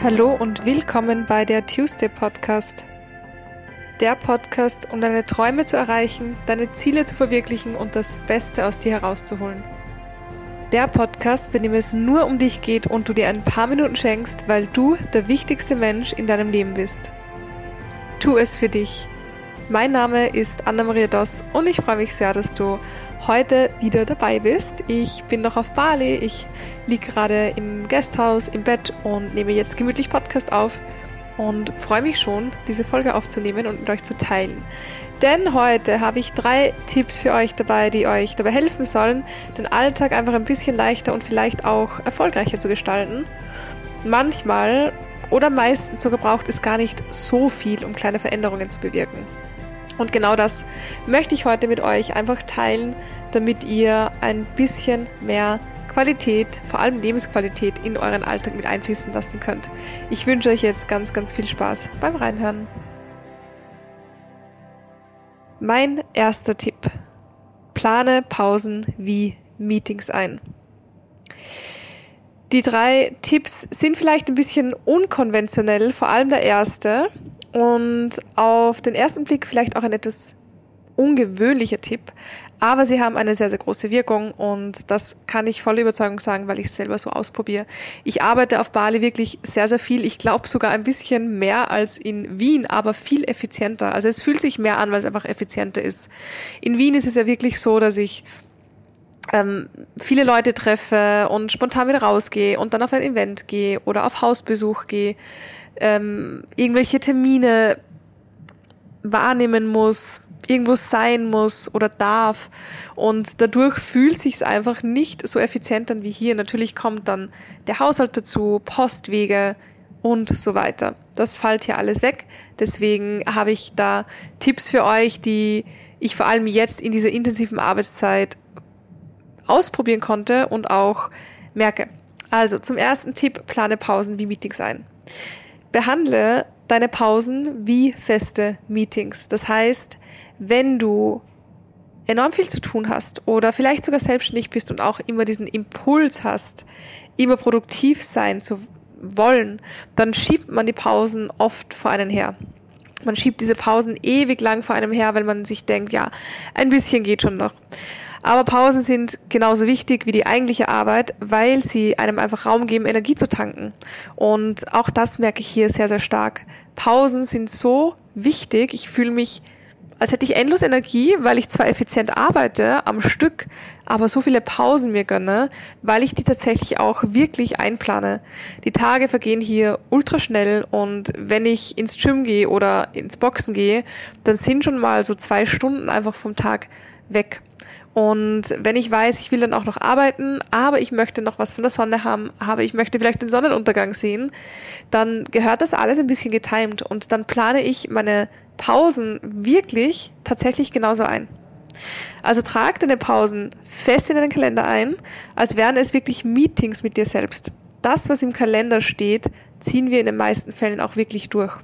Hallo und willkommen bei der Tuesday Podcast. Der Podcast, um deine Träume zu erreichen, deine Ziele zu verwirklichen und das Beste aus dir herauszuholen. Der Podcast, bei dem es nur um dich geht und du dir ein paar Minuten schenkst, weil du der wichtigste Mensch in deinem Leben bist. Tu es für dich. Mein Name ist Anna-Maria Doss und ich freue mich sehr, dass du heute wieder dabei bist. Ich bin noch auf Bali, ich liege gerade im Gasthaus im Bett und nehme jetzt gemütlich Podcast auf und freue mich schon, diese Folge aufzunehmen und mit euch zu teilen. Denn heute habe ich 3 Tipps für euch dabei, die euch dabei helfen sollen, den Alltag einfach ein bisschen leichter und vielleicht auch erfolgreicher zu gestalten. Manchmal oder meistens sogar braucht es gar nicht so viel, um kleine Veränderungen zu bewirken. Und genau das möchte ich heute mit euch einfach teilen, damit ihr ein bisschen mehr Qualität, vor allem Lebensqualität, in euren Alltag mit einfließen lassen könnt. Ich wünsche euch jetzt ganz, ganz viel Spaß beim Reinhören. Mein erster Tipp: Plane Pausen wie Meetings ein. Die 3 Tipps sind vielleicht ein bisschen unkonventionell, vor allem der erste. Und auf den ersten Blick vielleicht auch ein etwas ungewöhnlicher Tipp, aber sie haben eine sehr, sehr große Wirkung und das kann ich voller Überzeugung sagen, weil ich es selber so ausprobiere. Ich arbeite auf Bali wirklich sehr, sehr viel. Ich glaube sogar ein bisschen mehr als in Wien, aber viel effizienter. Also es fühlt sich mehr an, weil es einfach effizienter ist. In Wien ist es ja wirklich so, dass ich viele Leute treffe und spontan wieder rausgehe und dann auf ein Event gehe oder auf Hausbesuch gehe. Irgendwelche Termine wahrnehmen muss, irgendwo sein muss oder darf und dadurch fühlt sich's einfach nicht so effizient an wie hier. Natürlich kommt dann der Haushalt dazu, Postwege und so weiter. Das fällt hier alles weg. Deswegen habe ich da Tipps für euch, die ich vor allem jetzt in dieser intensiven Arbeitszeit ausprobieren konnte und auch merke. Also zum ersten Tipp: Plane Pausen wie Meetings ein. Behandle deine Pausen wie feste Meetings. Das heißt, wenn du enorm viel zu tun hast oder vielleicht sogar selbstständig bist und auch immer diesen Impuls hast, immer produktiv sein zu wollen, dann schiebt man die Pausen oft vor einen her. Man schiebt diese Pausen ewig lang vor einem her, weil man sich denkt, ja, ein bisschen geht schon noch. Aber Pausen sind genauso wichtig wie die eigentliche Arbeit, weil sie einem einfach Raum geben, Energie zu tanken. Und auch das merke ich hier sehr, sehr stark. Pausen sind so wichtig. Ich fühle mich, als hätte ich endlos Energie, weil ich zwar effizient arbeite am Stück, aber so viele Pausen mir gönne, weil ich die tatsächlich auch wirklich einplane. Die Tage vergehen hier ultra schnell und wenn ich ins Gym gehe oder ins Boxen gehe, dann sind schon mal so 2 Stunden einfach vom Tag weg. Und wenn ich weiß, ich will dann auch noch arbeiten, aber ich möchte noch was von der Sonne haben, aber ich möchte vielleicht den Sonnenuntergang sehen, dann gehört das alles ein bisschen getimed und dann plane ich meine Pausen wirklich tatsächlich genauso ein. Also trag deine Pausen fest in deinen Kalender ein, als wären es wirklich Meetings mit dir selbst. Das, was im Kalender steht, ziehen wir in den meisten Fällen auch wirklich durch.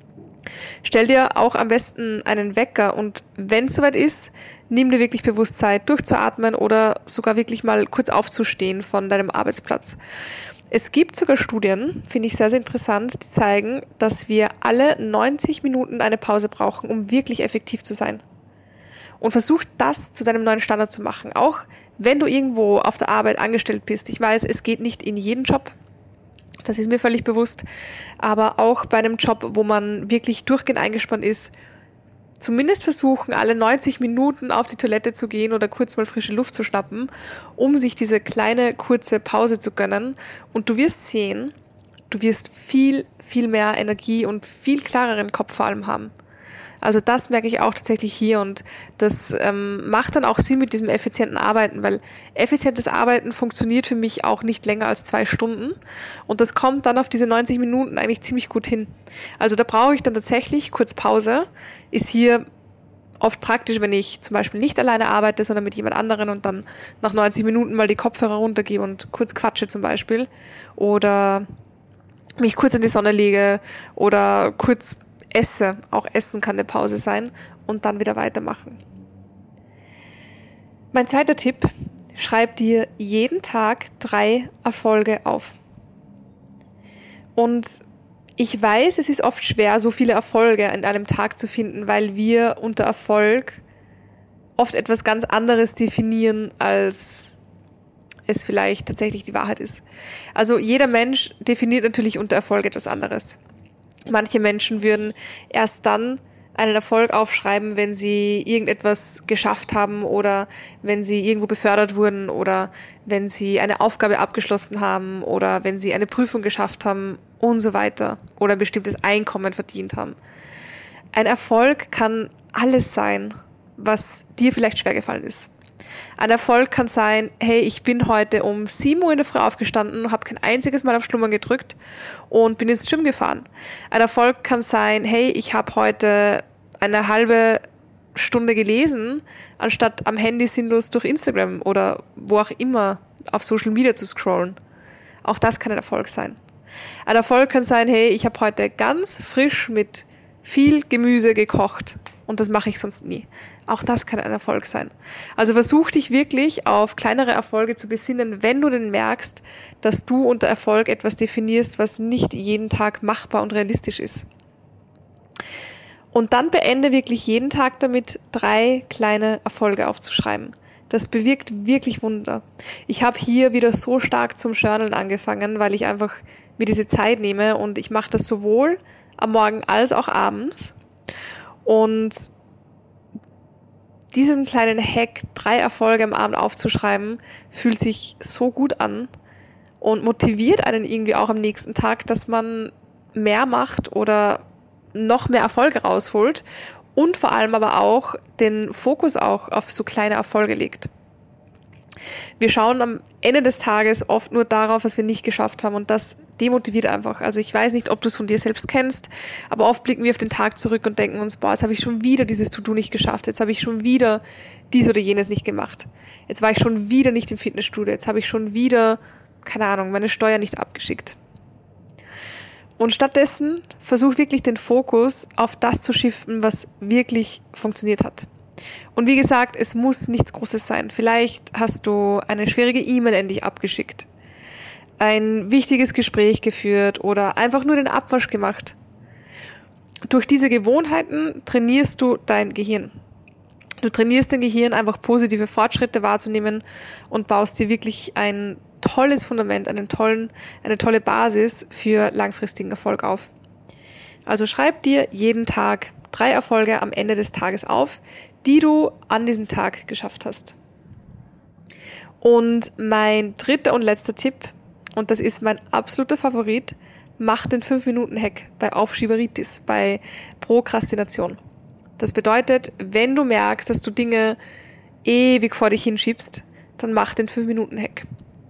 Stell dir auch am besten einen Wecker und wenn es soweit ist, nimm dir wirklich bewusst Zeit, durchzuatmen oder sogar wirklich mal kurz aufzustehen von deinem Arbeitsplatz. Es gibt sogar Studien, finde ich sehr, sehr interessant, die zeigen, dass wir alle 90 Minuten eine Pause brauchen, um wirklich effektiv zu sein. Und versuch das zu deinem neuen Standard zu machen, auch wenn du irgendwo auf der Arbeit angestellt bist. Ich weiß, es geht nicht in jeden Job. Das ist mir völlig bewusst. Aber auch bei einem Job, wo man wirklich durchgehend eingespannt ist, zumindest versuchen, alle 90 Minuten auf die Toilette zu gehen oder kurz mal frische Luft zu schnappen, um sich diese kleine, kurze Pause zu gönnen. Und du wirst sehen, du wirst viel, viel mehr Energie und viel klareren Kopf vor allem haben. Also das merke ich auch tatsächlich hier und das macht dann auch Sinn mit diesem effizienten Arbeiten, weil effizientes Arbeiten funktioniert für mich auch nicht länger als 2 Stunden und das kommt dann auf diese 90 Minuten eigentlich ziemlich gut hin. Also da brauche ich dann tatsächlich kurz Pause, ist hier oft praktisch, wenn ich zum Beispiel nicht alleine arbeite, sondern mit jemand anderen und dann nach 90 Minuten mal die Kopfhörer runtergebe und kurz quatsche zum Beispiel oder mich kurz in die Sonne lege oder kurz esse. Auch Essen kann eine Pause sein und dann wieder weitermachen. Mein zweiter Tipp: Schreib dir jeden Tag 3 Erfolge auf. Und Ich weiß, es ist oft schwer, so viele Erfolge in einem Tag zu finden, weil wir unter Erfolg oft etwas ganz anderes definieren, als es vielleicht tatsächlich die Wahrheit ist. Also jeder Mensch definiert natürlich unter Erfolg etwas anderes. Manche Menschen würden erst dann einen Erfolg aufschreiben, wenn sie irgendetwas geschafft haben oder wenn sie irgendwo befördert wurden oder wenn sie eine Aufgabe abgeschlossen haben oder wenn sie eine Prüfung geschafft haben und so weiter oder ein bestimmtes Einkommen verdient haben. Ein Erfolg kann alles sein, was dir vielleicht schwergefallen ist. Ein Erfolg kann sein, hey, ich bin heute um 7 Uhr in der Früh aufgestanden, habe kein einziges Mal auf Schlummern gedrückt und bin ins Gym gefahren. Ein Erfolg kann sein, hey, ich habe heute eine halbe Stunde gelesen, anstatt am Handy sinnlos durch Instagram oder wo auch immer auf Social Media zu scrollen. Auch das kann ein Erfolg sein. Ein Erfolg kann sein, hey, ich habe heute ganz frisch mit viel Gemüse gekocht und das mache ich sonst nie. Auch das kann ein Erfolg sein. Also versuch dich wirklich auf kleinere Erfolge zu besinnen, wenn du denn merkst, dass du unter Erfolg etwas definierst, was nicht jeden Tag machbar und realistisch ist. Und dann beende wirklich jeden Tag damit, 3 kleine Erfolge aufzuschreiben. Das bewirkt wirklich Wunder. Ich habe hier wieder so stark zum Journalen angefangen, weil ich einfach mir diese Zeit nehme und ich mache das sowohl am Morgen als auch abends. Und diesen kleinen Hack, 3 Erfolge am Abend aufzuschreiben, fühlt sich so gut an und motiviert einen irgendwie auch am nächsten Tag, dass man mehr macht oder noch mehr Erfolge rausholt und vor allem aber auch den Fokus auch auf so kleine Erfolge legt. Wir schauen am Ende des Tages oft nur darauf, was wir nicht geschafft haben und das demotiviert einfach. Also ich weiß nicht, ob du es von dir selbst kennst, aber oft blicken wir auf den Tag zurück und denken uns, boah, jetzt habe ich schon wieder dieses To-Do nicht geschafft, jetzt habe ich schon wieder dies oder jenes nicht gemacht, jetzt war ich schon wieder nicht im Fitnessstudio, jetzt habe ich schon wieder, keine Ahnung, meine Steuer nicht abgeschickt. Und stattdessen versuch wirklich den Fokus auf das zu shiften, was wirklich funktioniert hat. Und wie gesagt, es muss nichts Großes sein. Vielleicht hast du eine schwierige E-Mail endlich abgeschickt, ein wichtiges Gespräch geführt oder einfach nur den Abwasch gemacht. Durch diese Gewohnheiten trainierst du dein Gehirn. Du trainierst dein Gehirn, einfach positive Fortschritte wahrzunehmen und baust dir wirklich ein tolles Fundament, eine tolle Basis für langfristigen Erfolg auf. Also schreib dir jeden Tag 3 Erfolge am Ende des Tages auf, die du an diesem Tag geschafft hast. Und mein dritter und letzter Tipp, und das ist mein absoluter Favorit, mach den 5-Minuten-Hack bei Aufschieberitis, bei Prokrastination. Das bedeutet, wenn du merkst, dass du Dinge ewig vor dich hinschiebst, dann mach den 5-Minuten-Hack.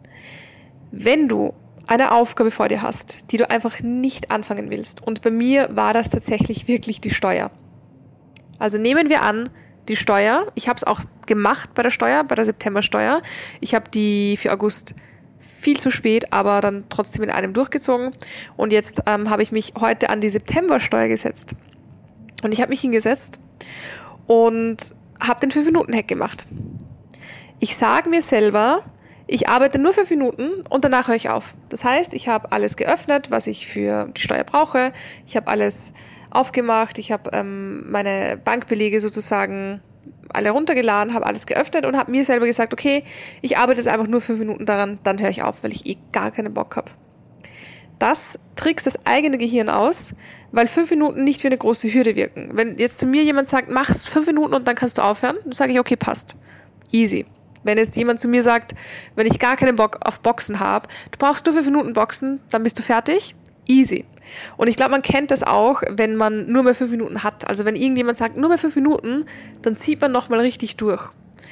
Wenn du eine Aufgabe vor dir hast, die du einfach nicht anfangen willst, und bei mir war das tatsächlich wirklich die Steuer. Also nehmen wir an, die Steuer, ich habe es auch gemacht bei der Steuer, bei der Septembersteuer. Ich habe die für August viel zu spät, aber dann trotzdem in einem durchgezogen. Und jetzt habe ich mich heute an die Septembersteuer gesetzt. Und ich habe mich hingesetzt und habe den 5-Minuten-Hack gemacht. Ich sage mir selber, ich arbeite nur 5 Minuten und danach höre ich auf. Das heißt, ich habe alles geöffnet, was ich für die Steuer brauche. Ich habe alles aufgemacht. Ich habe meine Bankbelege sozusagen alle runtergeladen, habe alles geöffnet und habe mir selber gesagt, okay, ich arbeite jetzt einfach nur 5 Minuten daran, dann höre ich auf, weil ich gar keinen Bock habe. Das trickst das eigene Gehirn aus, weil 5 Minuten nicht wie eine große Hürde wirken. Wenn jetzt zu mir jemand sagt, mach's 5 Minuten und dann kannst du aufhören, dann sage ich, okay, passt. Easy. Wenn jetzt jemand zu mir sagt, wenn ich gar keinen Bock auf Boxen habe, du brauchst nur 5 Minuten Boxen, dann bist du fertig. Easy. Und ich glaube, man kennt das auch, wenn man nur mehr 5 Minuten hat. Also wenn irgendjemand sagt, nur mehr 5 Minuten, dann zieht man nochmal richtig durch.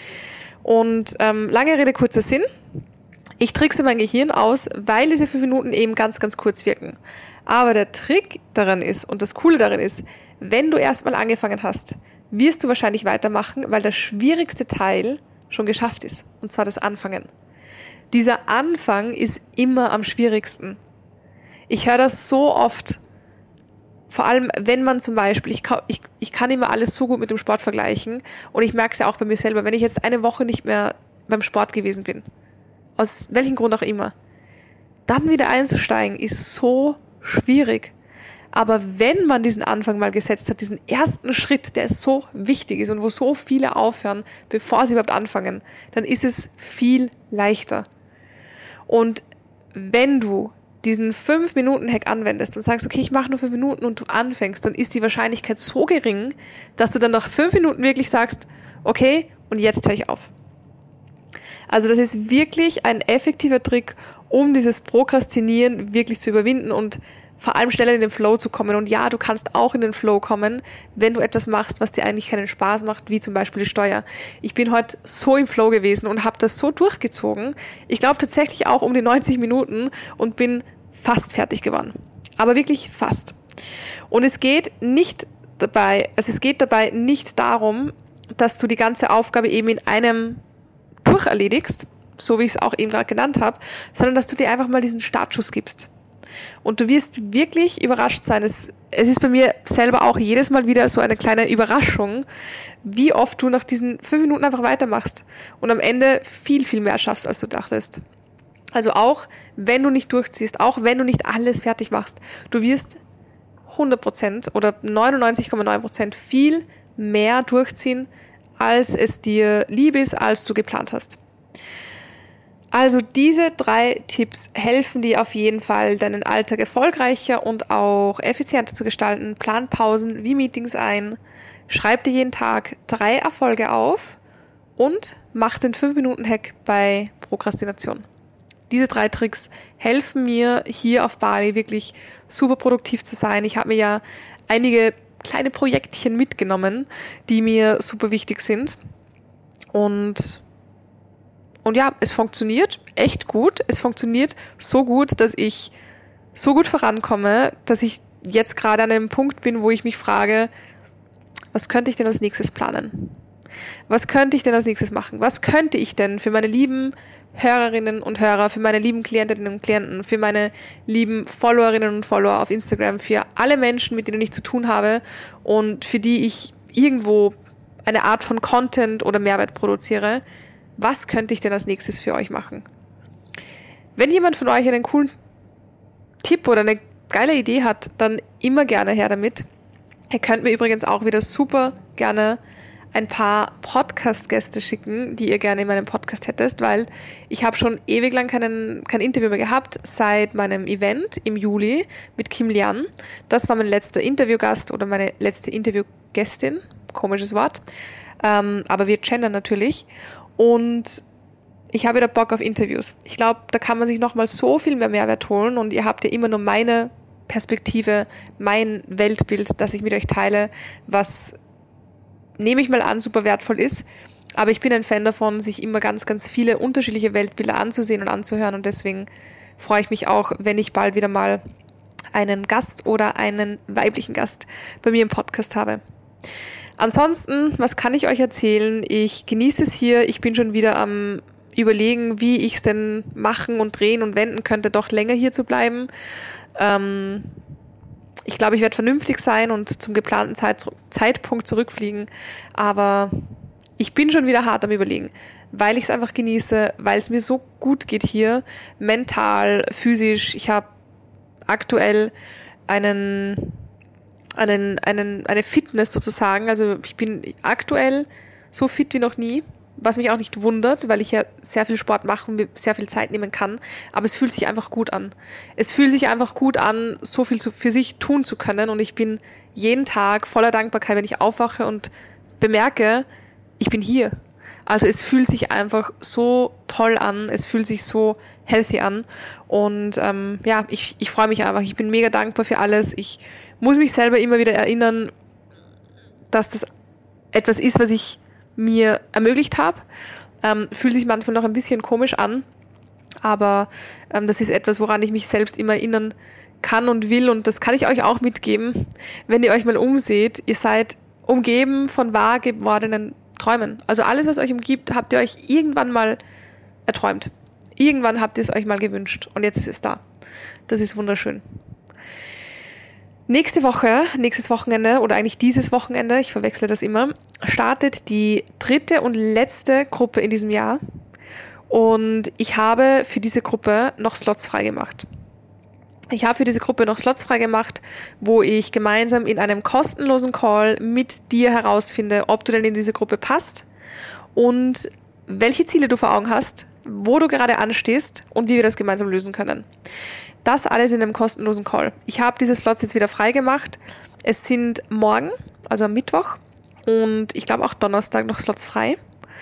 Und lange Rede, kurzer Sinn. Ich trickse mein Gehirn aus, weil diese 5 Minuten eben ganz, ganz kurz wirken. Aber der Trick daran ist und das Coole daran ist, wenn du erstmal angefangen hast, wirst du wahrscheinlich weitermachen, weil der schwierigste Teil schon geschafft ist. Und zwar das Anfangen. Dieser Anfang ist immer am schwierigsten. Ich höre das so oft, vor allem wenn man zum Beispiel, ich kann immer alles so gut mit dem Sport vergleichen und ich merke es ja auch bei mir selber, wenn ich jetzt eine Woche nicht mehr beim Sport gewesen bin, aus welchem Grund auch immer, dann wieder einzusteigen ist so schwierig. Aber wenn man diesen Anfang mal gesetzt hat, diesen ersten Schritt, der so wichtig ist und wo so viele aufhören, bevor sie überhaupt anfangen, dann ist es viel leichter. Und wenn du diesen 5-Minuten-Hack anwendest und sagst, okay, ich mache nur 5 Minuten und du anfängst, dann ist die Wahrscheinlichkeit so gering, dass du dann nach 5 Minuten wirklich sagst, okay, und jetzt höre ich auf. Also das ist wirklich ein effektiver Trick, um dieses Prokrastinieren wirklich zu überwinden und vor allem schneller in den Flow zu kommen. Und ja, du kannst auch in den Flow kommen, wenn du etwas machst, was dir eigentlich keinen Spaß macht, wie zum Beispiel die Steuer. Ich bin heute so im Flow gewesen und habe das so durchgezogen. Ich glaube tatsächlich auch um die 90 Minuten und bin fast fertig geworden. Aber wirklich fast. Und es geht dabei nicht darum, dass du die ganze Aufgabe eben in einem durcherledigst, so wie ich es auch eben gerade genannt habe, sondern dass du dir einfach mal diesen Startschuss gibst. Und du wirst wirklich überrascht sein. Es ist bei mir selber auch jedes Mal wieder so eine kleine Überraschung, wie oft du nach diesen 5 Minuten einfach weitermachst und am Ende viel, viel mehr schaffst, als du dachtest. Also auch, wenn du nicht durchziehst, auch wenn du nicht alles fertig machst, du wirst 100% oder 99,9% viel mehr durchziehen, als es dir lieb ist, als du geplant hast. Also diese 3 Tipps helfen dir auf jeden Fall, deinen Alltag erfolgreicher und auch effizienter zu gestalten. Plan Pausen wie Meetings ein, schreib dir jeden Tag 3 Erfolge auf und mach den 5-Minuten-Hack bei Prokrastination. Diese 3 Tricks helfen mir hier auf Bali wirklich super produktiv zu sein. Ich habe mir ja einige kleine Projektchen mitgenommen, die mir super wichtig sind. Und ja, es funktioniert echt gut. Es funktioniert so gut, dass ich so gut vorankomme, dass ich jetzt gerade an einem Punkt bin, wo ich mich frage, was könnte ich denn als nächstes planen? Was könnte ich denn als nächstes machen? Was könnte ich denn für meine lieben Hörerinnen und Hörer, für meine lieben Klientinnen und Klienten, für meine lieben Followerinnen und Follower auf Instagram, für alle Menschen, mit denen ich zu tun habe und für die ich irgendwo eine Art von Content oder Mehrwert produziere, was könnte ich denn als nächstes für euch machen? Wenn jemand von euch einen coolen Tipp oder eine geile Idee hat, dann immer gerne her damit. Ihr könnt mir übrigens auch wieder super gerne ein paar Podcast-Gäste schicken, die ihr gerne in meinem Podcast hättest, weil ich habe schon ewig lang kein Interview mehr gehabt, seit meinem Event im Juli mit Kim Lian. Das war mein letzter Interviewgast oder meine letzte Interviewgästin, komisches Wort, aber wir gendern natürlich. Und ich habe wieder Bock auf Interviews. Ich glaube, da kann man sich nochmal so viel mehr Mehrwert holen und ihr habt ja immer nur meine Perspektive, mein Weltbild, das ich mit euch teile, was, nehme ich mal an, super wertvoll ist. Aber ich bin ein Fan davon, sich immer ganz, ganz viele unterschiedliche Weltbilder anzusehen und anzuhören und deswegen freue ich mich auch, wenn ich bald wieder mal einen Gast oder einen weiblichen Gast bei mir im Podcast habe. Ansonsten, was kann ich euch erzählen? Ich genieße es hier. Ich bin schon wieder am Überlegen, wie ich es denn machen und drehen und wenden könnte, doch länger hier zu bleiben. Ich glaube, ich werde vernünftig sein und zum geplanten Zeitpunkt zurückfliegen. Aber ich bin schon wieder hart am Überlegen, weil ich es einfach genieße, weil es mir so gut geht hier, mental, physisch. Ich habe aktuell eine Fitness sozusagen. Also ich bin aktuell so fit wie noch nie, was mich auch nicht wundert, weil ich ja sehr viel Sport mache und mir sehr viel Zeit nehmen kann. Aber es fühlt sich einfach gut an. Es fühlt sich einfach gut an, so viel für sich tun zu können. Und ich bin jeden Tag voller Dankbarkeit, wenn ich aufwache und bemerke, ich bin hier. Also es fühlt sich einfach so toll an. Es fühlt sich so healthy an. Und ja, ich freue mich einfach. Ich bin mega dankbar für alles. Ich muss mich selber immer wieder erinnern, dass das etwas ist, was ich mir ermöglicht habe. Fühlt sich manchmal noch ein bisschen komisch an, aber das ist etwas, woran ich mich selbst immer erinnern kann und will und das kann ich euch auch mitgeben, wenn ihr euch mal umseht. Ihr seid umgeben von wahr gewordenen Träumen. Also alles, was euch umgibt, habt ihr euch irgendwann mal erträumt. Irgendwann habt ihr es euch mal gewünscht und jetzt ist es da. Das ist wunderschön. Nächstes Wochenende oder eigentlich dieses Wochenende, ich verwechsle das immer, startet die 3. und letzte Gruppe in diesem Jahr und ich habe für diese Gruppe noch Slots freigemacht. Ich habe für diese Gruppe noch Slots freigemacht, wo ich gemeinsam in einem kostenlosen Call mit dir herausfinde, ob du denn in diese Gruppe passt und welche Ziele du vor Augen hast, wo du gerade anstehst und wie wir das gemeinsam lösen können. Das alles in einem kostenlosen Call. Ich habe diese Slots jetzt wieder freigemacht. Es sind morgen, also am Mittwoch und ich glaube auch Donnerstag noch Slots frei.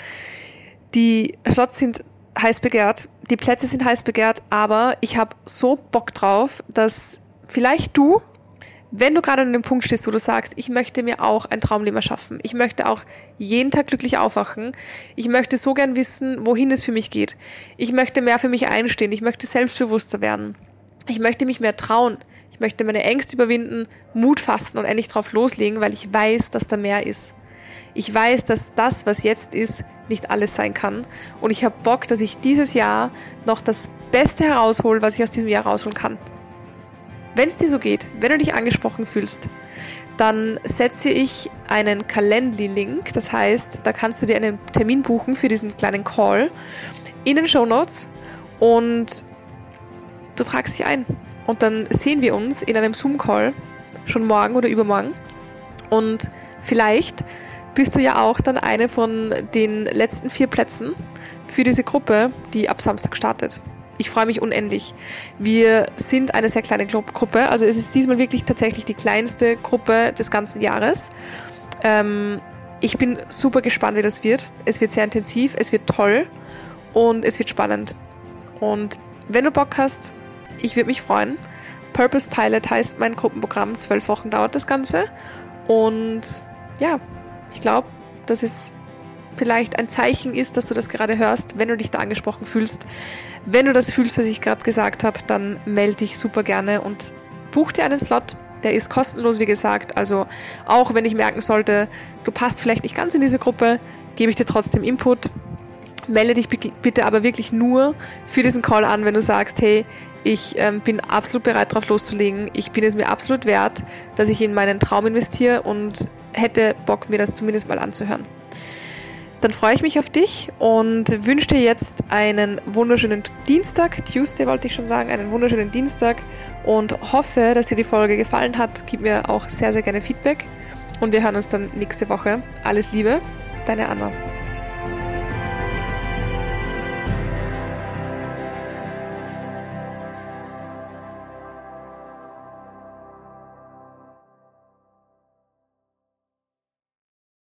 Die Slots sind heiß begehrt, die Plätze sind heiß begehrt, aber ich habe so Bock drauf, dass vielleicht du, wenn du gerade an dem Punkt stehst, wo du sagst, ich möchte mir auch ein Traumleben erschaffen, ich möchte auch jeden Tag glücklich aufwachen, ich möchte so gern wissen, wohin es für mich geht, ich möchte mehr für mich einstehen, ich möchte selbstbewusster werden, ich möchte mich mehr trauen, ich möchte meine Ängste überwinden, Mut fassen und endlich drauf loslegen, weil ich weiß, dass da mehr ist. Ich weiß, dass das, was jetzt ist, nicht alles sein kann. Und ich habe Bock, dass ich dieses Jahr noch das Beste heraushole, was ich aus diesem Jahr rausholen kann. Wenn es dir so geht, wenn du dich angesprochen fühlst, dann setze ich einen Calendly-Link. Das heißt, da kannst du dir einen Termin buchen für diesen kleinen Call in den Shownotes und du tragst dich ein. Und dann sehen wir uns in einem Zoom-Call schon morgen oder übermorgen. Und vielleicht bist du ja auch dann eine von den letzten 4 Plätzen für diese Gruppe, die ab Samstag startet. Ich freue mich unendlich. Wir sind eine sehr kleine Gruppe, also es ist diesmal wirklich tatsächlich die kleinste Gruppe des ganzen Jahres. Ich bin super gespannt, wie das wird. Es wird sehr intensiv, es wird toll und es wird spannend. Und wenn du Bock hast, ich würde mich freuen. Purpose Pilot heißt mein Gruppenprogramm, 12 Wochen dauert das Ganze und ja, ich glaube, dass es vielleicht ein Zeichen ist, dass du das gerade hörst, wenn du dich da angesprochen fühlst. Wenn du das fühlst, was ich gerade gesagt habe, dann melde dich super gerne und buch dir einen Slot. Der ist kostenlos, wie gesagt. Also auch wenn ich merken sollte, du passt vielleicht nicht ganz in diese Gruppe, gebe ich dir trotzdem Input. Melde dich bitte aber wirklich nur für diesen Call an, wenn du sagst, hey, ich bin absolut bereit, drauf loszulegen. Ich bin es mir absolut wert, dass ich in meinen Traum investiere und hätte Bock, mir das zumindest mal anzuhören. Dann freue ich mich auf dich und wünsche dir jetzt einen wunderschönen Dienstag, Tuesday wollte ich schon sagen, einen wunderschönen Dienstag und hoffe, dass dir die Folge gefallen hat. Gib mir auch sehr, sehr gerne Feedback und wir hören uns dann nächste Woche. Alles Liebe, deine Anna.